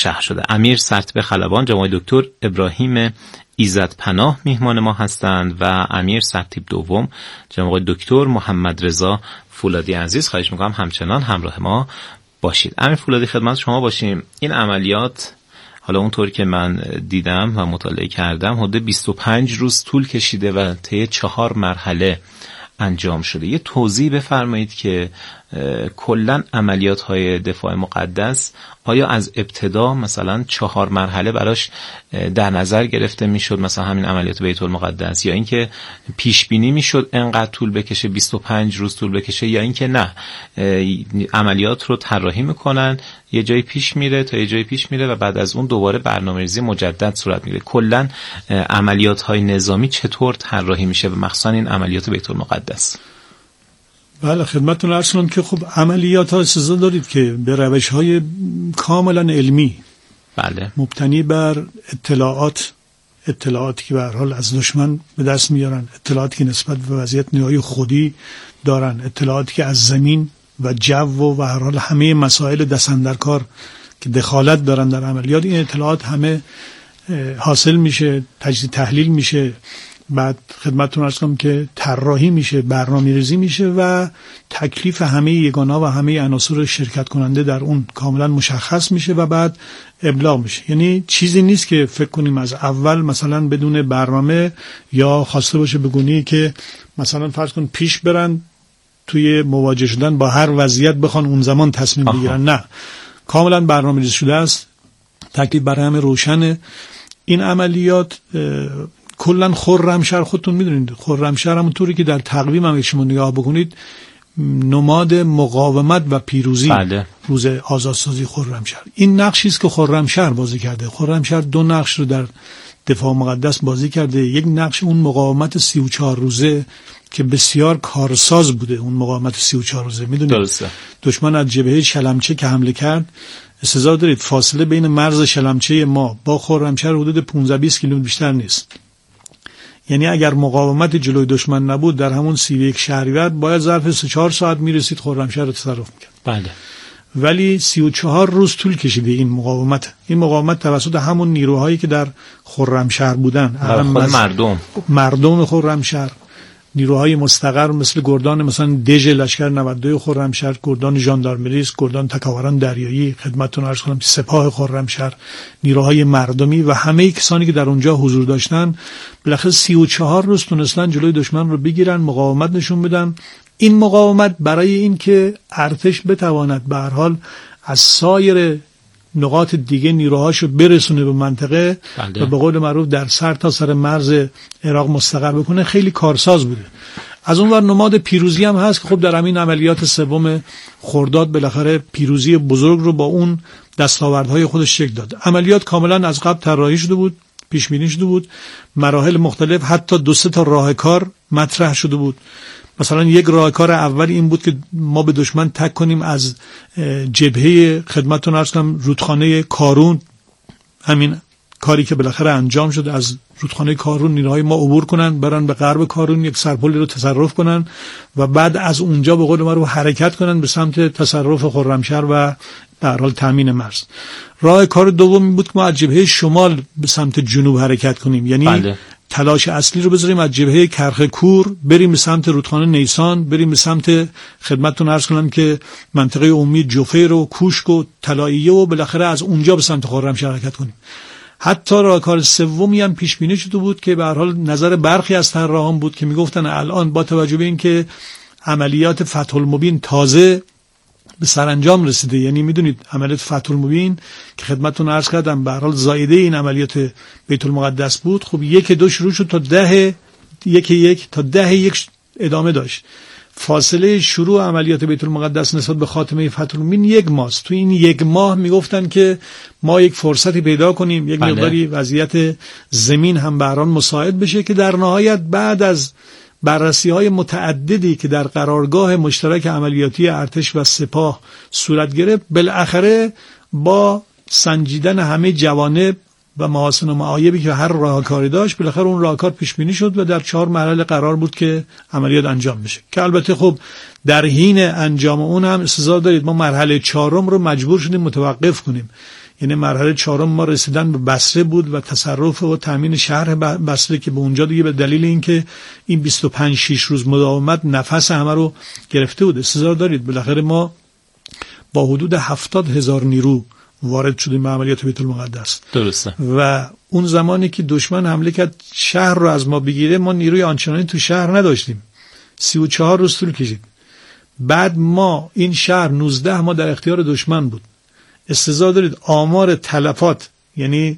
شهر شده. امیر سرتیپ خلبان جناب دکتر ابراهیم ایزدپناه میهمان ما هستند و امیر سرتیپ دوم جناب دکتر محمد رضا فولادی عزیز. خواهش میکنم همچنان همراه ما باشید. امیر فولادی خدمت شما باشیم. این عملیات حالا اونطوری که من دیدم و مطالعه کردم حدود 25 روز طول کشیده و طی 4 مرحله انجام شده. یه توضیح بفرمایید که کلن عملیات های دفاع مقدس آیا از ابتدا مثلا 4 مرحله براش در نظر گرفته میشد، مثلا همین عملیات بیت المقدس، یا اینکه پیش بینی میشد انقدر طول بکشه 25 روز طول بکشه، یا اینکه نه عملیات رو طراحی میکنن یه جایی پیش میره تا یه جایی پیش میره و بعد از اون دوباره برنامه‌ریزی مجدد صورت میگیره؟ کلا عملیات های نظامی چطور طراحی میشه و مخصوصا این عملیات بیت المقدس؟ بله خدمتتون عرض کنم که خب عملیات ها اجازه دارید که به روش های کاملا علمی، بله، مبتنی بر اطلاعاتی که به هر حال از دشمن به دست میارن، اطلاعاتی که نسبت به وضعیت نهایی خودی دارن، اطلاعاتی که از زمین و جو و به هر حال همه مسائل دست اندرکار که دخالت دارن در عملیات، این اطلاعات همه حاصل میشه، تجزیه تحلیل میشه، بعد خدمتتون عرض کنم که طراحی میشه، برنامه‌ریزی میشه و تکلیف همه یگان‌ها و همه عناصر شرکت کننده در اون کاملا مشخص میشه و بعد ابلاغ میشه. یعنی چیزی نیست که فکر کنیم از اول مثلا بدون برنامه یا خواسته باشه بگونی که مثلا فرض کن پیش برن توی مواجه شدن با هر وضعیت بخوان اون زمان تصمیم بگیرن. نه، کاملا برنامه‌ریزی شده است، تکلیف برای همه روشنه. این عملیات کلا خرمشهر خودتون میدونید، خرمشهر همونطوری که در تقویم هم شما نگاه بکنید نماد مقاومت و پیروزی، بله، روز آزادسازی خرمشهر. این نقشی است که خرمشهر بازی کرده. خرمشهر 2 نقش رو در دفاع مقدس بازی کرده. یک نقش اون مقاومت 34 روزه که بسیار کارساز بوده. اون مقاومت 34 روزه میدونید دشمن از جبهه شلمچه که حمله کرد، استظهار دارید فاصله بین مرز شلمچه ما با خرمشهر حدود 15-20 کیلومتر بیشتر نیست. یعنی اگر مقاومت جلوی دشمن نبود در همون 31 شهریور باید ظرف 3-4 ساعت میرسید خرمشهر رو تصرف میکرد. بله. ولی 34 روز طول کشیده این مقاومت توسط همون نیروهایی که در خرمشهر بودن، مردم خرمشهر، نیروهای مستقر مثل گردان مثلا دژ لشکر 92 خرمشهر، گردان ژاندارمریست، گردان تکاوران دریایی، خدمتتون عرض کنم سپاه خرمشهر، نیروهای مردمی و همه کسانی که در اونجا حضور داشتن، بالاخره 34 روز تونستن جلوی دشمن رو بگیرن، مقاومت نشون بدن. این مقاومت برای این که ارتش بتواند به هر حال از سایر نقاط دیگه نیروهاشو برسونه به منطقه، بله، و به قول معروف در سر تا سر مرز عراق مستقر بکنه، خیلی کارساز بوده. از اون ور نماد پیروزی هم هست که خب در همین عملیات 3 خرداد بالاخره پیروزی بزرگ رو با اون دستاوردهای خودش شکل داد. عملیات کاملا از قبل طراحی شده بود، پیش بینی شده بود، مراحل مختلف، حتی 2-3 تا راهکار مطرح شده بود. مثلا یک راهکار اول این بود که ما به دشمن تک کنیم از جبهه، خدمتتون عرض کنم، رودخانه کارون. همین کاری که بالاخره انجام شد، از رودخانه کارون نیروهای ما عبور کنن، برن به غرب کارون، یک سرپلی رو تصرف کنن و بعد از اونجا به قول ما رو حرکت کنن به سمت تصرف خرمشهر و به هر حال تامین مرز. راه کار دوم بود که ما از جبهه شمال به سمت جنوب حرکت کنیم، یعنی بله، تلاش اصلی رو بذاریم از جبهه کرخکور بریم به سمت رودخانه نیسان، بریم به سمت خدمتتون عرض کنم که منطقه عمومی جفیر و کوشک و طلاییه و بالاخره از اونجا به سمت خرمشهر حرکت کنیم. حتی راهکار سومی هم پیش بینی شده بود که به هر حال نظر برخی از طراحان بود که میگفتن الان با توجه به اینکه عملیات فتح المبین تازه به سرانجام رسیده، یعنی میدونید عملیات فتح المبین که خدمتتون عرض کردم به هر حال زایده این عملیات بیت المقدس بود، خب 1-2 شروع شد تا 10 ادامه داشت. فاصله شروع عملیات بیت المقدس نسبت به خاتمه فتح المبین 1 ماه است. تو این 1 ماه میگفتن که ما یک فرصتی پیدا کنیم، یک مقداری وضعیت زمین هم به هر حال مساعد بشه که در نهایت بعد از بررسی‌های متعددی که در قرارگاه مشترک عملیاتی ارتش و سپاه صورت گرفت، بالاخره با سنجیدن همه جوانب و محاسن و معایبی که هر راهکاری داشت، بالاخره اون راهکار پیش بینی شد و در 4 مرحله قرار بود که عملیات انجام بشه، که البته خب در حین انجام اون هم استظهار دارید ما مرحله 4 رو مجبور شدیم متوقف کنیم. یعنی مرحله 4 ما رسیدن به بصره بود و تصرف و تامین شهر بصره که به اونجا دیگه به دلیل اینکه این 25-6 روز مداومت نفس همه رو گرفته بود. استظهار دارید بالاخره ما با حدود 70,000 نیرو وارد شدیم به عملیات بیت المقدس. درسته. و اون زمانی که دشمن حمله کرد شهر رو از ما بگیره ما نیروی آنچنانی تو شهر نداشتیم. 34 روز طول کشید. بعد ما این شهر 19 ماه در اختیار دشمن بود. استظهار دارید آمار تلفات یعنی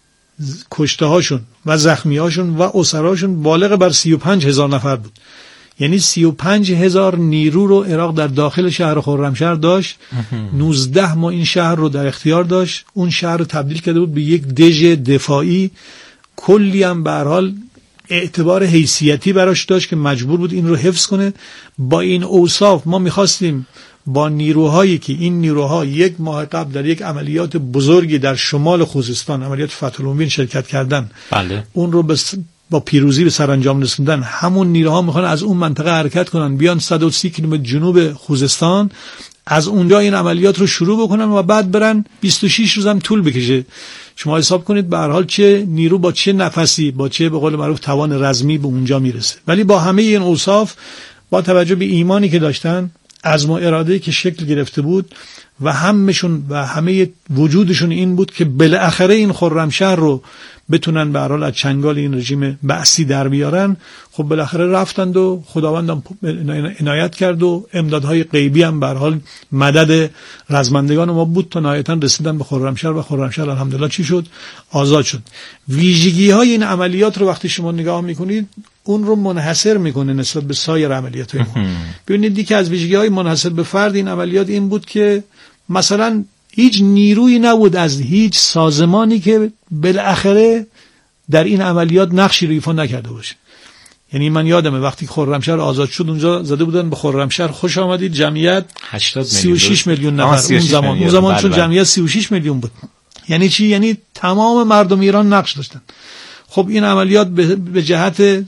کشته هاشون و زخمی هاشون و اسراشون بالغ بر 35,000 نفر بود. یعنی 35,000 نیرو رو عراق در داخل شهر خرمشهر داشت. 19 ماه این شهر رو در اختیار داشت. اون شهر رو تبدیل کرده بود به یک دژ دفاعی. کلی هم به هر حال اعتبار حیثیتی براش داشت که مجبور بود این رو حفظ کنه. با این اوصاف ما می‌خواستیم با نیروهایی که این نیروها 1 ماه قبل در یک عملیات بزرگی در شمال خوزستان عملیات فتح المبین شرکت کردن، بله، اون رو با پیروزی به سرانجام رسوندن، همون نیروها میخوان از اون منطقه حرکت کنن بیان 130 کیلومتر جنوب خوزستان، از اونجا این عملیات رو شروع بکنن و بعد برن 26 روز هم طول بکشه. شما حساب کنید به هر حال چه نیرو با چه نفسی با چه به قول معروف توان رزمی به اونجا میرسه. ولی با همه این اوصاف، با توجه به ایمانی که داشتن، عزم و اراده‌ای که شکل گرفته بود و همشون و همه وجودشون این بود که بالاخره این خرمشهر رو بتونن به هر حال از چنگال این رژیم بعثی در بیارن. خب بالاخره رفتند و خداوند هم عنایت کرد و امدادهای غیبی هم به هر حال مدد رزمندگان ما بود تا نهایتاً رسیدن به خرمشهر و خرمشهر الحمدلله چی شد؟ آزاد شد. ویژگی‌های این عملیات رو وقتی شما نگاه می‌کنید اون رو منحصر میکنه نسبت به سایر عملیات‌های ما. ببینید یکی از ویژگی‌های منحصر به فرد این عملیات این بود که مثلا هیچ نیرویی نبود از هیچ سازمانی که بالاخره در این عملیات نقشی رو ایفا نکرده باشه. یعنی من یادمه وقتی خرمشهر آزاد شد اونجا زده بودن به خرمشهر خوش آمدید، جمعیت 36 میلیون نفر اون زمان چون جمعیت 36 میلیون بود. یعنی چی؟ یعنی تمام مردم ایران نقش داشتن. خب این عملیات به جهت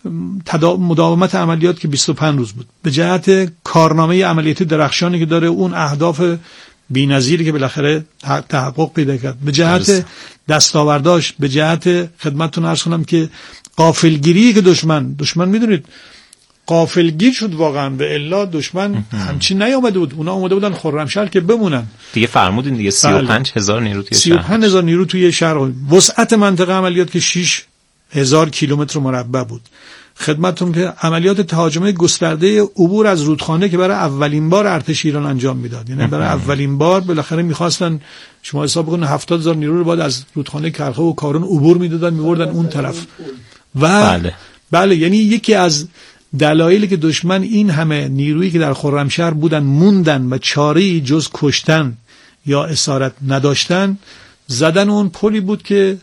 مداومت عملیات که 25 روز بود، به جهت کارنامه عملیاتی درخشانی که داره، اون اهداف بی‌نظیری که بالاخره تحقق پیدا کرد، به جهت دستاورداش، به جهت خدمتتون عرض کنم که غافلگیری که دشمن میدونید غافلگیر شد واقعا، به الا دشمن همچین نیامده بود. اونا اومده بودن خرمشهر که بمونن دیگه. فرمودین دیگه 35,000 نیرو توی 35,000 نیرو توی شهر. وسعت منطقه عملیات که 6,000 کیلومتر مربع بود. خدمتتون که عملیات تهاجمی گسترده عبور از رودخانه که برای اولین بار ارتش ایران انجام میداد، یعنی برای اولین بار بالاخره میخواستن، شما حساب کنید 70,000 نیرو رو بعد از رودخانه کرخه و کارون عبور میدادن میبردن اون طرف. و بله یعنی یکی از دلایلی که دشمن این همه نیرویی که در خرمشهر بودن موندن و چاره‌ای جز کشتن یا اسارت نداشتن، زدن اون پلی بود که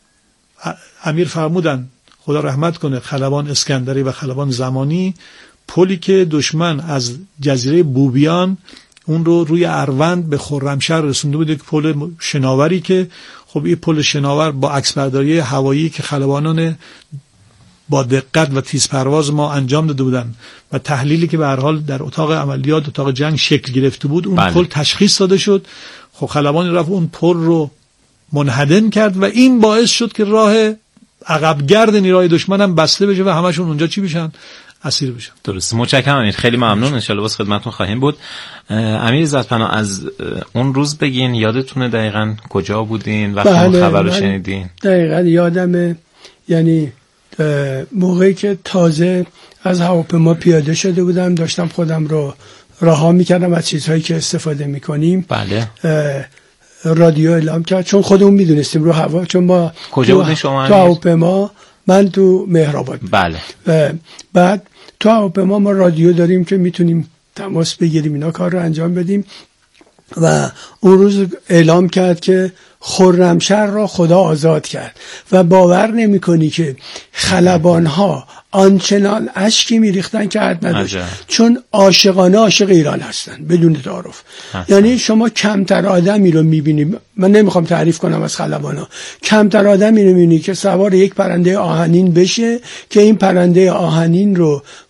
امیر فرمودن خدا رحمت کنه خلبان اسکندری و خلبان زمانی، پلی که دشمن از جزیره بوبیان اون رو روی اروند به خرمشهر رسونده بود، یک پل شناوری که خب این پل شناور با عکسبرداری هوایی که خلبانان با دقت و تیز پرواز ما انجام داده بودن و تحلیلی که به هر حال در اتاق عملیات اتاق جنگ شکل گرفته بود، اون پل تشخیص داده شد. خب خلبان رفت اون پل رو منهدم کرد و این باعث شد که راه عقبگرد نیروهای دشمن هم بسته بشه و همشون اونجا چی بشن؟ اسیر بشن. درست. متشکرم امیر، خیلی ممنون. ان شاءالله باز خدمتتون خواهیم بود. امیر عزت‌پناه، از اون روز بگین، یادتونه دقیقاً کجا بودین وقتی اون خبر رو شنیدین؟ دقیقاً یادمه، یعنی موقعی که تازه از هواپیما پیاده شده بودم، داشتم خودم رو رها می‌کردم از چیزهایی که استفاده می‌کنیم. بله. رادیو اعلام کرد، چون خودمون میدونستیم رو هوا، چون ما کجا بودین شما؟ تو هواپیما، من تو مهرآباد. بله. بعد تو هواپیما ما رادیو داریم که میتونیم تماس بگیریم، اینا کار رو انجام بدیم. و اون روز اعلام کرد که خرمشهر را خدا آزاد کرد و باور نمی کنی که خلبانها آنچنان اشکی می ریختن که حد نداشت، چون عاشقانه عاشق ایران هستن بدون تعارف. یعنی شما کمتر آدمی رو می بینی، من نمیخوام تعریف کنم از خلبانها، کمتر آدمی رو می بینی که سوار یک پرنده آهنین بشه که این پرنده آهنین رو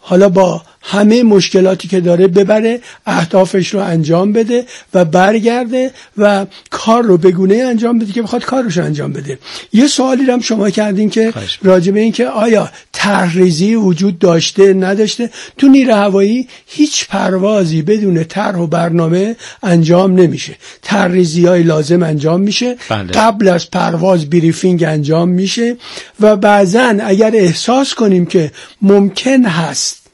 حالا با همه مشکلاتی که داره ببره اهدافش رو انجام بده و برگرده و کار رو به گونه‌ای انجام بده که بخواد کارش رو انجام بده. یه سوالی هم شما کردین که راجع به این که آیا طرح‌ریزی وجود داشته نداشته. تو نیروی هوایی هیچ پروازی بدون طرح و برنامه انجام نمیشه. طرح‌ریزی‌های لازم انجام میشه، قبل از پرواز بریفینگ انجام میشه و بعضن اگر احساس کنیم که ممکن هست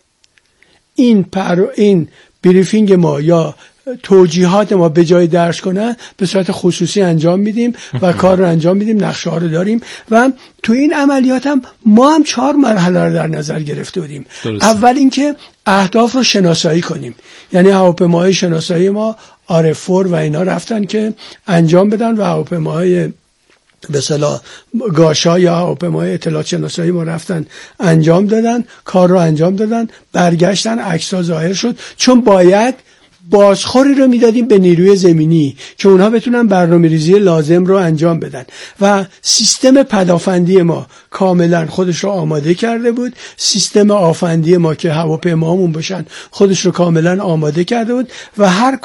این بریفینگ ما یا توجیهات ما به جای درس کنن به صورت خصوصی انجام میدیم و کار رو انجام میدیم، نقشه ها رو داریم و تو این عملیات هم ما هم 4 مرحله رو در نظر گرفته بودیم. اول اینکه اهداف رو شناسایی کنیم، یعنی هواپیماهای شناسایی ما RF4 و اینا رفتن که انجام بدن و هواپیماهای به اصطلاح گاشا یا هواپیمای اطلاعات شناسایی ما رفتن انجام دادن، کار رو انجام دادن، برگشتن، عکس‌ها ظاهر شد. چون باید بازخوری رو میدادیم به نیروی زمینی که اونها بتونن برنامه‌ریزی لازم رو انجام بدن و سیستم پدافندی ما کاملا خودش رو آماده کرده بود. سیستم آفندی ما که هواپیماهامون باشن خودش رو کاملا آماده کرده بود و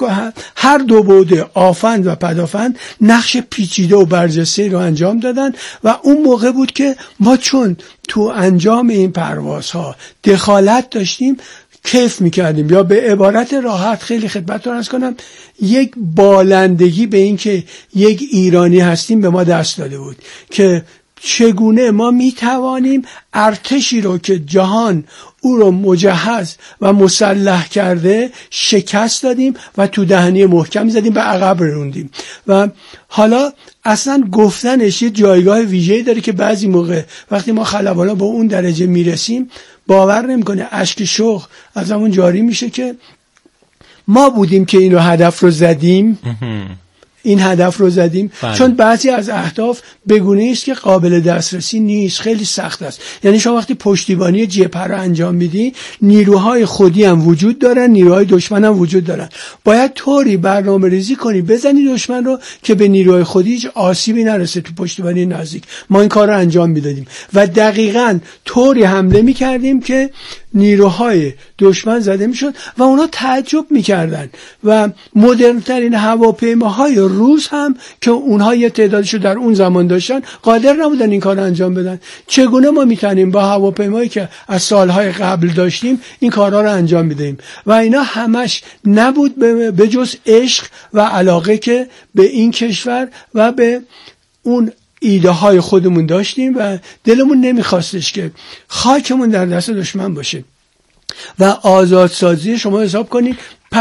هر دو بعد آفند و پدافند نقش پیچیده و برجسته رو انجام دادن و اون موقع بود که ما چون تو انجام این پروازها دخالت داشتیم کیف میکردیم، یا به عبارت راحت خیلی خدمتتون عرض کنم یک بالندگی به این که یک ایرانی هستیم به ما دست داده بود که چگونه ما میتوانیم ارتشی رو که جهان او رو مجهز و مسلح کرده شکست دادیم و تو دهنی محکم زدیم، به عقب روندیم. و حالا اصلا گفتنش یه جایگاه ویژه‌ای داره که بعضی موقع وقتی ما خلبانا با اون درجه میرسیم باور نمیکنه، اشک شوق از همون جاری میشه که ما بودیم که این هدف رو زدیم. این هدف رو زدیم چون بعضی از اهداف بگونه است که قابل دسترسی نیست، خیلی سخت است. یعنی شما وقتی پشتیبانی جبهه رو انجام میدی نیروهای خودی هم وجود دارن، نیروهای دشمن هم وجود دارن، باید طوری برنامه ریزی کنی بزنی دشمن رو که به نیروهای خودی هیچ آسیبی نرسه. تو پشتیبانی نزدیک ما این کار رو انجام میدادیم و دقیقاً طوری حمله میکردیم که نیروهای دشمن زده میشد و اونا تعجب میکردن. و مدرن ترین هواپیماهای روس هم که اونها یه تعدادشو در اون زمان داشتن قادر نبودن این کار انجام بدن. چگونه ما میتونیم با هواپیمایی که از سالهای قبل داشتیم این کارها رو انجام بدیم؟ و اینا همش نبود به جز عشق و علاقه که به این کشور و به اون ایده های خودمون داشتیم و دلمون نمیخواستش که خاکمون در دست دشمن باشه. و آزادسازی شما حساب کنید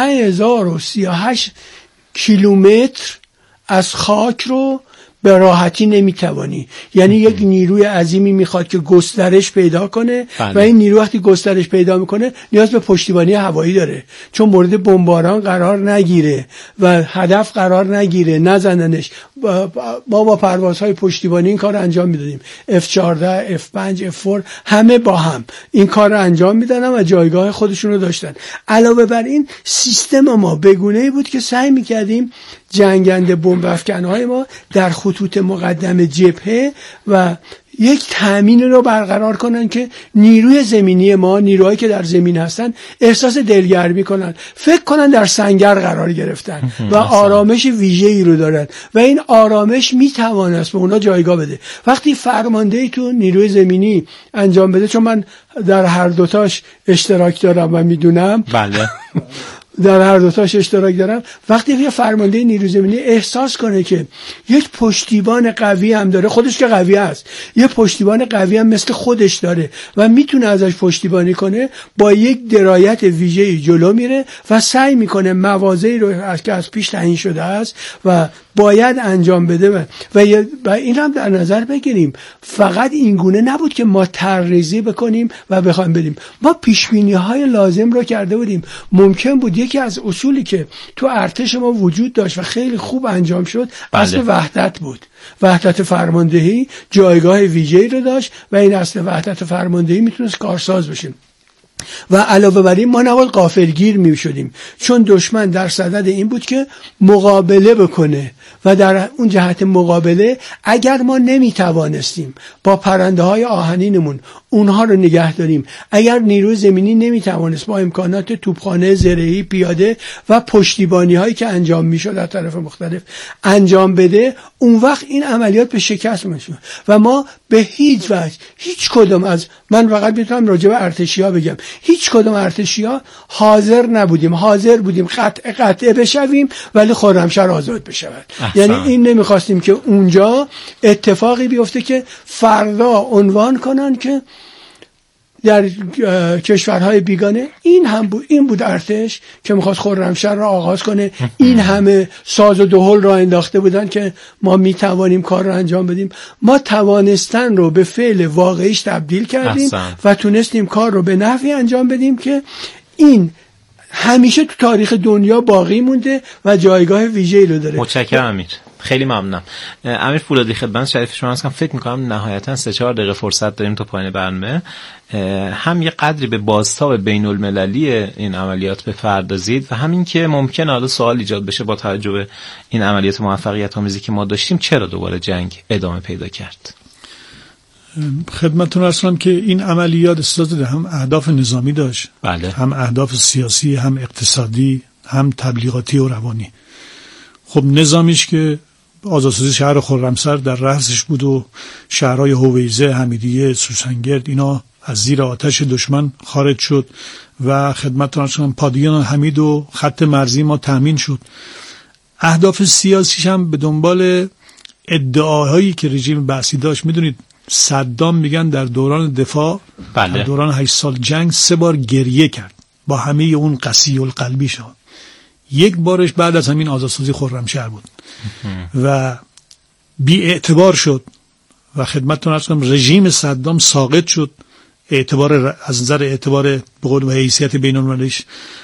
5038 کیلومتر از خاک رو به راحتی نمیتوانی، یعنی یک نیروی عظیمی میخواد که گسترش پیدا کنه و این نیرو وقتی گسترش پیدا میکنه نیاز به پشتیبانی هوایی داره چون مورد بمباران قرار نگیره و هدف قرار نگیره، نزننش. ما با پروازهای پشتیبانی این کار رو انجام میدادیم، F-14 F-5 F-4 همه با هم این کار رو انجام میدادن و جایگاه خودشون رو داشتن. علاوه بر این سیستم ما بگونه‌ای بود که سعی میکردیم جنگنده بمب افکنهای ما در خطوط مقدم جبهه و یک تأمین رو برقرار کنن که نیروی زمینی ما، نیروهایی که در زمین هستن احساس دلگرمی کنن، فکر کنن در سنگر قرار گرفتن و آرامش ویژه‌ای رو دارن و این آرامش میتواند به اونا جایگاه بده. وقتی فرماندهی تو نیروی زمینی انجام بده، چون من در هر دوتاش اشتراک دارم و میدونم بله در هر دوتاش اشتراک دارم، وقتی یه فرمانده نیروی زمینی احساس کنه که یک پشتیبان قوی هم داره، خودش که قوی است، یه پشتیبان قوی هم مثل خودش داره و میتونه ازش پشتیبانی کنه، با یک درایت ویژه‌ای جلو میره و سعی میکنه مواضعی رو که از پیش تعیین شده است و باید انجام بده و این هم در نظر بگیریم. فقط این گونه نبود که ما طرح‌ریزی بکنیم و بخوایم بدیم، ما پیش‌بینی‌های لازم رو کرده بودیم. ممکن بود یکی از اصولی که تو ارتش ما وجود داشت و خیلی خوب انجام شد اصل وحدت بود. وحدت فرماندهی جایگاه ویژه‌ای رو داشت و این اصل وحدت فرماندهی میتونست کارساز بشه. و علاوه بر این ما نباید غافلگیر می شدیم، چون دشمن در صدد این بود که مقابله بکنه و در اون جهت مقابله اگر ما نمیتوانستیم با پرنده های آهنینمون اونها رو نگه داریم، اگر نیروی زمینی نمیتوانست با امکانات توپخانه، زرهی، پیاده و پشتیبانی هایی که انجام میشد از طرف مختلف انجام بده، اون وقت این عملیات به شکست میشه و ما به هیچ وجه هیچ کدوم از، من فقط میتونم راجع به ارتشی‌ها بگم، هیچ کدوم ارتشی‌ها حاضر نبودیم، حاضر بودیم قطعه بشویم ولی خرمشهر آزاد بشود. یعنی این نمیخواستیم که اونجا اتفاقی بیفته که فردا عنوان کنن که در کشورهای بیگانه این بود ارتش که میخواست خرمشهر را آغاز کنه، این همه ساز و دهل را انداخته بودن که ما میتوانیم کار را انجام بدیم. ما توانستن رو به فعل واقعیش تبدیل کردیم و تونستیم کار رو به نحوی انجام بدیم که این همیشه تو تاریخ دنیا باقی مونده و جایگاه ویژه‌ای رو داره. متشکرم امیر، خیلی ممنونم. امیر فولادی، خدمت شریف شما هستم. فکر می‌کنم نهایتاً 3-4 دقیقه فرصت داریم تا پایان برنامه. هم یه قدری به بازتاب بین‌المللی این عملیات بپردازید و همین که ممکنه حالا سوال ایجاد بشه با توجه به این عملیات موفقیت‌آمیزی که ما داشتیم، چرا دوباره جنگ ادامه پیدا کرد؟ خدمتتون عرض کنم که این عملیات استاد هم اهداف نظامی داشت، بله، هم اهداف سیاسی، هم اقتصادی، هم تبلیغاتی و روانی. خب نظامیش که آزادسازی شهر خرمسر در رأسش بود و شهرهای هویزه، حمیدیه، سوسنگرد اینا از زیر آتش دشمن خارج شد و خدمتتون عرض کنم پادیان حمید و خط مرزی ما تامین شد. اهداف سیاسیش هم به دنبال ادعاهایی که رژیم بعثی داشت. میدونید صدام میگن در دوران دفاع، بله، در دوران 8 سال جنگ 3 بار گریه کرد با همه اون قسی القلبی شد. یک بارش بعد از همین آزادسازی خرمشهر بود و بی اعتبار شد و خدمتتون عرض کنم رژیم صدام ساقط شد از نظر اعتبار به قول و حیثیت بین‌المللیش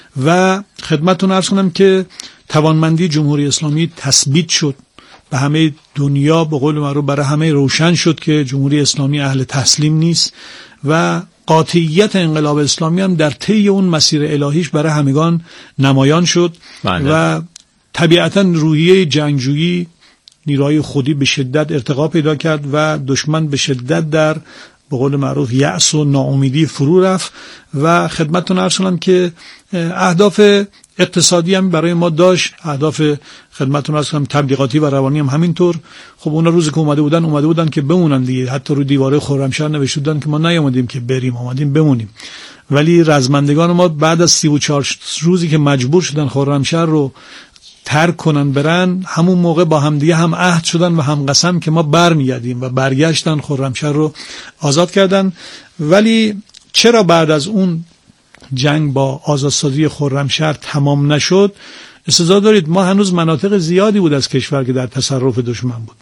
و خدمتتون عرض کنم که توانمندی جمهوری اسلامی تثبیت شد. به همه دنیا به قول معروف برای همه روشن شد که جمهوری اسلامی اهل تسلیم نیست و قاطعیت انقلاب اسلامی هم در طی اون مسیر الهیش برای همگان نمایان شد. بله. و طبیعتا روحیه جنگجویی نیروهای خودی به شدت ارتقا پیدا کرد و دشمن به شدت در به قول معروف یأس و ناامیدی فرو رفت و خدمتتون عرض کنم که اهداف اقتصادی هم برای ما داشت، اهداف خدمتتون عرض کنم تبلیغاتی و روانی هم همینطور. خب اونا روزی که اومده بودن که بمونن دیگه، حتی روی دیواره خرمشهر نوشته بودن که ما نیومدیم که بریم، اومدیم بمونیم. ولی رزمندگان ما بعد از 34 روزی که مجبور شدن خرمشهر رو ترک کنن برن، همون موقع با همدیگه هم عهد شدن و هم قسم که ما برمیگردیم و برگشتن خرمشهر رو آزاد کردن. ولی چرا بعد از اون جنگ با آزادسازی خرمشهر تمام نشد؟ استدلال دارید ما هنوز مناطق زیادی بود از کشور که در تصرف دشمن بود.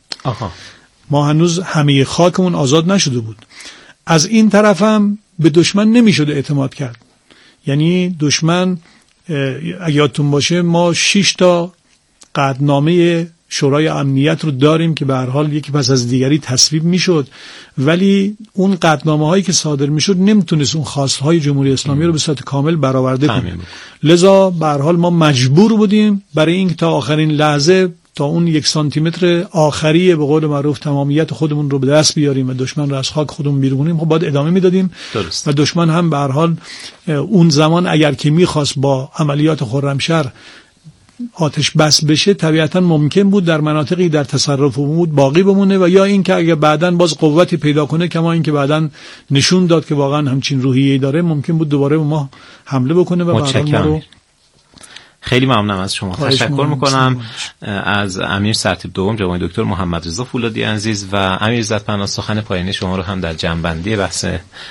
ما هنوز همه خاکمون آزاد نشده بود. از این طرف هم به دشمن نمیشد اعتماد کرد. یعنی دشمن اگه یادتون باشه ما 6 تا قطعنامه شورای امنیت رو داریم که به هر حال یکی پس از دیگری تصویب میشد، ولی اون قطعنامه هایی که صادر میشد نمیتونست اون خواست های جمهوری اسلامی رو به صورت کامل برآورده کنه. لذا به هر حال ما مجبور بودیم برای اینکه تا آخرین لحظه، تا اون 1 سانتیمتر آخری به قول معروف تمامیت خودمون رو به دست بیاریم و دشمن رو از خاک خودمون بیرون کنیم، خب باید ادامه میدادیم. و دشمن هم به هر حال اون زمان اگر که میخواست با عملیات خرمشهر آتش بس بشه، طبیعتا ممکن بود در مناطقی در تصرف بود باقی بمونه و یا اینکه اگه بعداً باز قوتی پیدا کنه، کما اینکه بعداً نشون داد که واقعا همچین روحیه‌ای داره، ممکن بود دوباره به ما حمله بکنه و بعداً ما رو. خیلی ممنونم از شما. تشکر میکنم از امیر سرتیپ دوم جناب دکتر محمد رضا فولادی عزیز و امیر عزت پناه. سخن پایانی شما رو هم در جنبندی بحث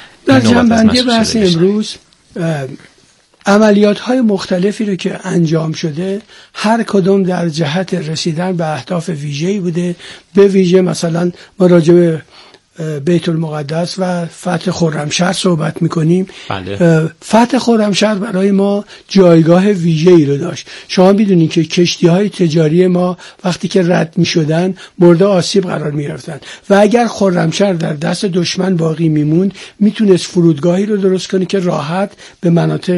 امروز عملیات‌های مختلفی رو که انجام شده هر کدوم در جهت رسیدن به اهداف ویژه‌ای بوده. به ویژه مثلا ما راجع به بیت المقدس و فتح خرمشهر صحبت میکنیم. بله. فتح خرمشهر برای ما جایگاه ویژه‌ای رو داشت. شما میدونید که کشتی‌های تجاری ما وقتی که رد میشدن مورد آسیب قرار میگرفتن و اگر خرمشهر در دست دشمن باقی میموند، میتونست فرودگاهی رو درست کنه که راحت به مناطق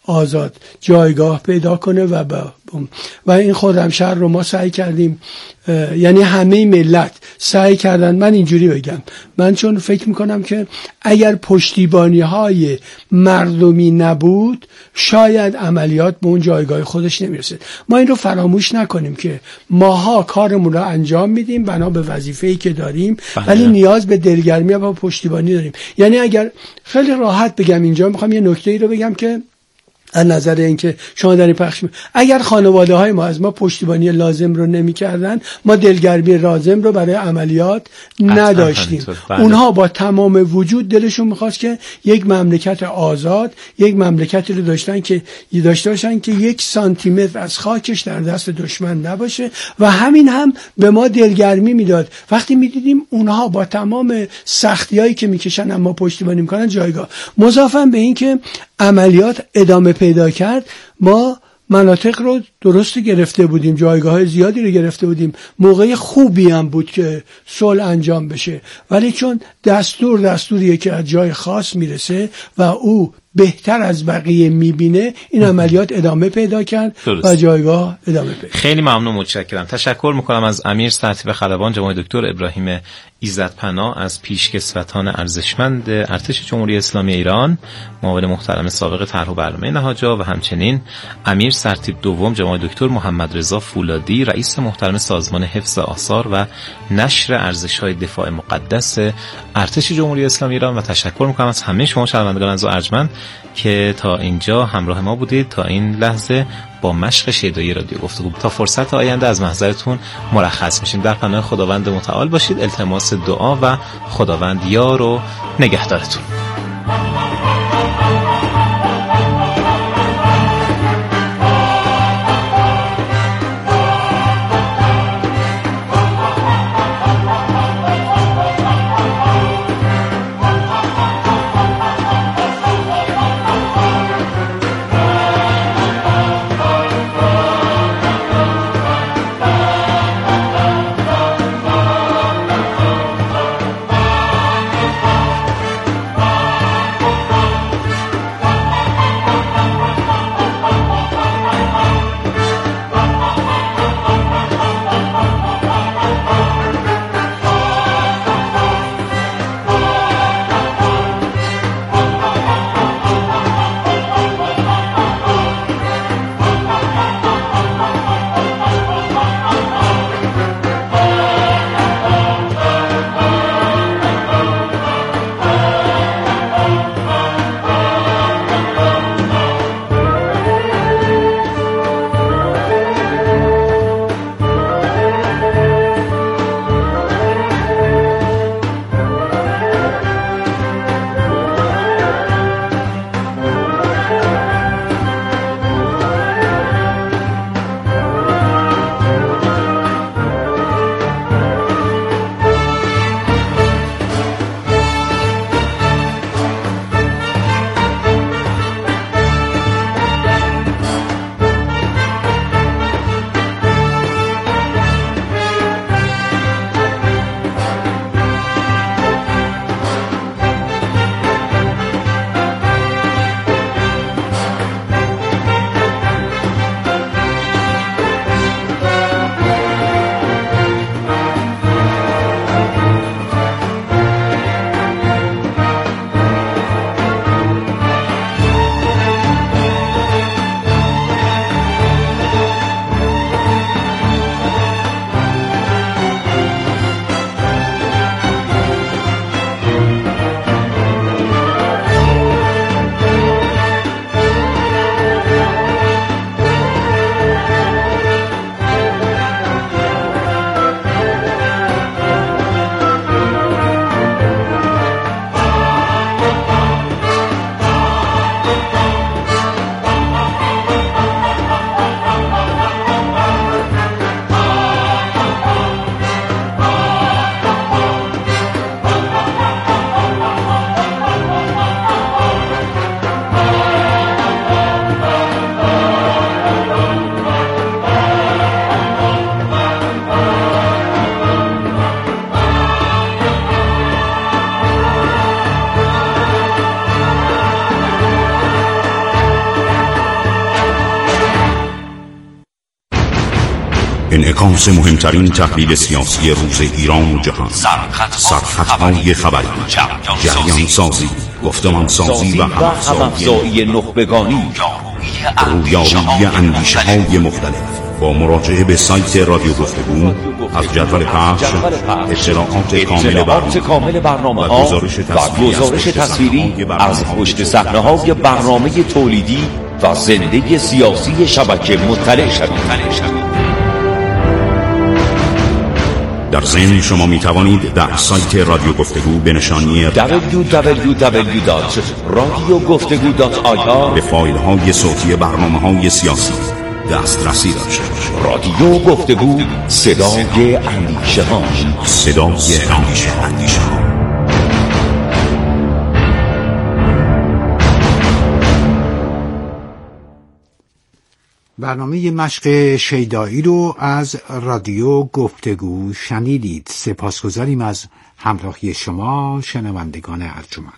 آزاد جایگاه پیدا کنه و این خرمشهر رو ما سعی کردیم، یعنی همه ملت سعی کردن. من اینجوری بگم، من چون فکر میکنم که اگر پشتیبانی های مردمی نبود شاید عملیات به اون جایگاه خودش نمیرسید. ما این رو فراموش نکنیم که ماها کارمون رو انجام میدیم بنا به وظیفه‌ای که داریم، ولی نیاز به دلگرمی و پشتیبانی داریم. یعنی اگر خیلی راحت بگم، اینجا میخوام یه نکته‌ای رو بگم که از نظر اینکه شما در این پخش اگر خانواده های ما از ما پشتیبانی لازم رو نمی کردن، ما دلگرمی لازم رو برای عملیات نداشتیم. اونها با تمام وجود دلشون میخواست که یک مملکت آزاد، یک مملکتی رو داشته باشن که 1 سانتیمتر از خاکش در دست دشمن نباشه و همین هم به ما دلگرمی میداد. وقتی میدیدیم اونها با تمام سختیایی که میکشن اما پشتیبانی میکنن جایگاه، مضافاً به این که عملیات ادامه پیدا کرد، ما مناطق رو درست گرفته بودیم، جایگاه زیادی رو گرفته بودیم، موقع خوبی هم بود که صلح انجام بشه، ولی چون دستوریه که از جای خاص میرسه و او بهتر از بقیه میبینه، این عملیات ادامه پیدا کرد و جایگاه ادامه پیدا. خیلی ممنون، متشکرم. تشکر میکنم از امیر سرتیپ خلبان جناب دکتر ابراهیم ایزدپناه از پیشکسوتان ارزشمند ارتش جمهوری اسلامی ایران، معاون محترم سابق طرح و برنامه نهاجا، و همچنین امیر سرتیپ دوم جناب دکتر محمد رضا فولادی، رئیس محترم سازمان حفظ آثار و نشر ارزش‌های دفاع مقدس ارتش جمهوری اسلامی ایران. و تشکر میکنم از همه شما شنوندگان عزیز و ارجمند که تا اینجا همراه ما بودید. تا این لحظه با مشق شیدایی رادیو گفتگو تا فرصت آینده از محضرتون مرخص میشیم. در پناه خداوند متعال باشید. التماس دعا و خداوند یار و نگهدارتون. سکانس مهمترین تحلیل سیاسی روز ایران و جهان، سرخطهای خبری، جریان سازی، گفتمان سازی و همافزایی نخبگانی، رویارویی اندیشه های مختلف. با مراجعه به سایت رادیو گفتگو از جدول پخش، اطلاعات کامل برنامه ها و گزارش تصویری از پشت صحنه های برنامه تولیدی و زنده سیاسی شبکه مطلع شوید. در ضمن شما می توانید در سایت رادیو گفتگو به نشانی www.radiogoftegu.ir به فایل های صوتی برنامه های سیاسی دسترسی داشته باشید. رادیو گفتگو، صدای اندیشه ها. برنامه مشق شیدایی رو از رادیو گفتگو شنیدید. سپاسگزاریم از همراهی شما شنوندگان ارجمند.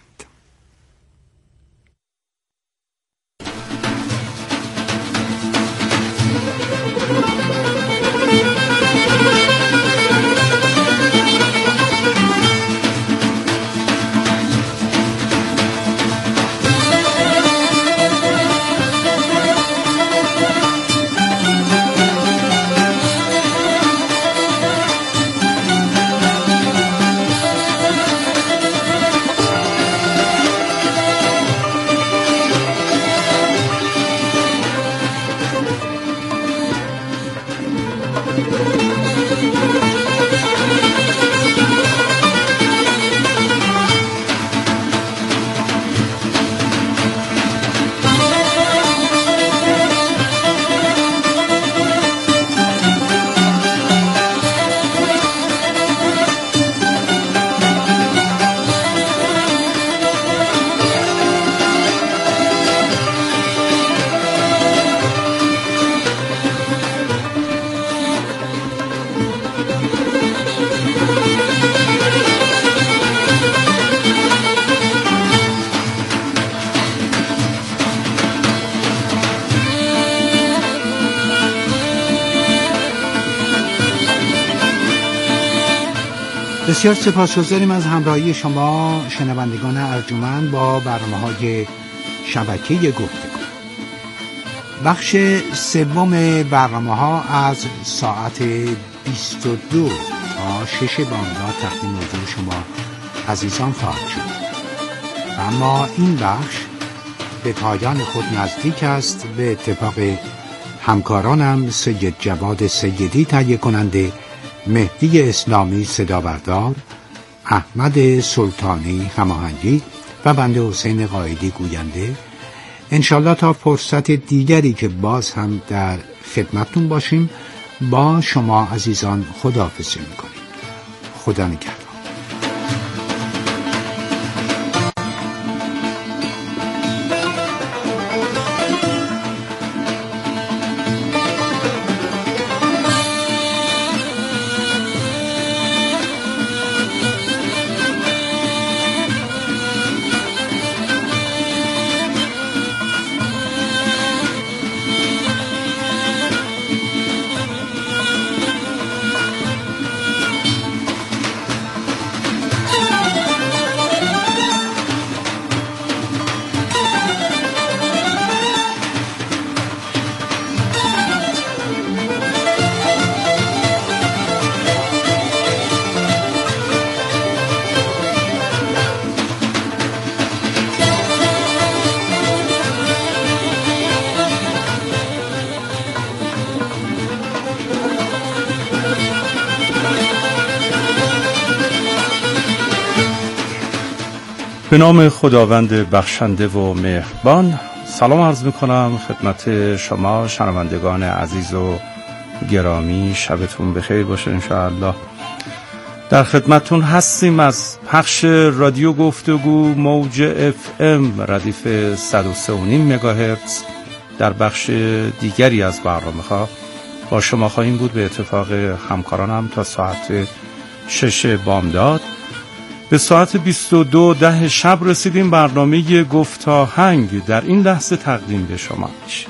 بسیار سپاسگزاریم از همراهی شما شنوندگان ارجمند با برنامه‌های شبکه گفتگو. بخش سوم برنامه‌ها از ساعت 22 تا 6 بامداد تقدیم حضور شما عزیزان خواهد شد. اما این بخش به پایان خود نزدیک است. به اتفاق همکارانم سید جواد سیدی تهیه کننده، مهدی اسلامی صدابردار، احمد سلطانی هماهنگی و بنده حسین قائدی گوینده، انشالله تا فرصت دیگری که باز هم در خدمتتون باشیم با شما عزیزان خداحافظی میکنیم. خدا نگهدار. به نام خداوند بخشنده و مهربان، سلام عرض میکنم خدمت شما شنوندگان عزیز و گرامی. شبتون بخیر باشه انشاءالله. در خدمتون هستیم از پخش رادیو گفتگو موج FM ردیف 103.5 مگاهرتز. در بخش دیگری از برنامه با شما خواهیم بود به اتفاق همکارانم تا ساعت 6 بامداد. به ساعت 22:10 شب رسیدیم. برنامه گفتاهنگ در این لحظه تقدیم به شما میشه.